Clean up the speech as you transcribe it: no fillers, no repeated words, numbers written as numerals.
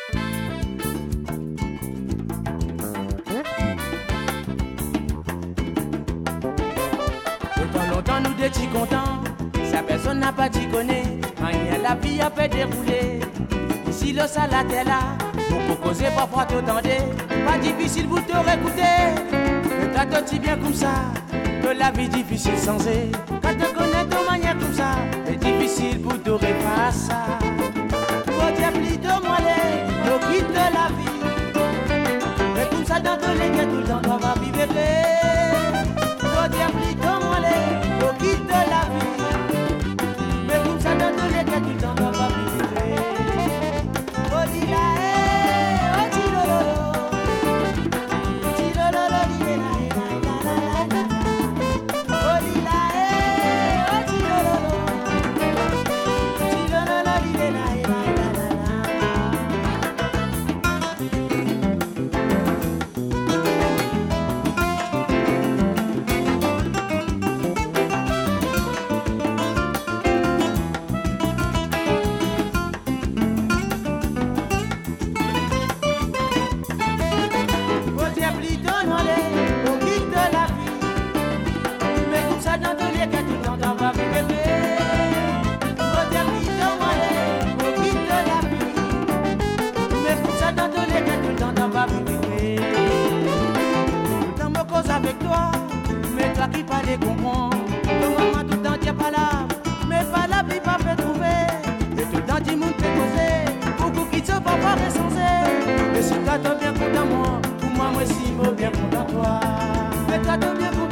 Longtemps nous étions contents, sa personne n'a pas dit connaît, manière la vie a fait dérouler. Ici le salade est là, vous causer parfois t'entendez, pas difficile vous te réécouter. Mais t'as tout si bien comme ça, que la vie difficile sans elle. Quand tu connais ton manière comme ça, c'est difficile pour te pas ça. Faut dire plus de moi nous quitte la vie. Mais comme ça dans tous les cas tout le temps on va vivre. Faut dire plus de moi nous quitte la vie. Mais comme ça dans tous les cas tout le temps on va vivre. Oh dis la oh dis lolo. Dis lolo dis la oh dis la oh dis lolo. Dis lolo dis la avec toi, mais toi qui parles comprends. Ton maman tout le temps t'es pas là, mais pas la vie pas fait trouver. Et tout le temps du monde fait causer, beaucoup qui te va pas recenser. Et si toi t'es bien content moi, pour moi moi si moi bien content toi. Mais toi t'es bien content.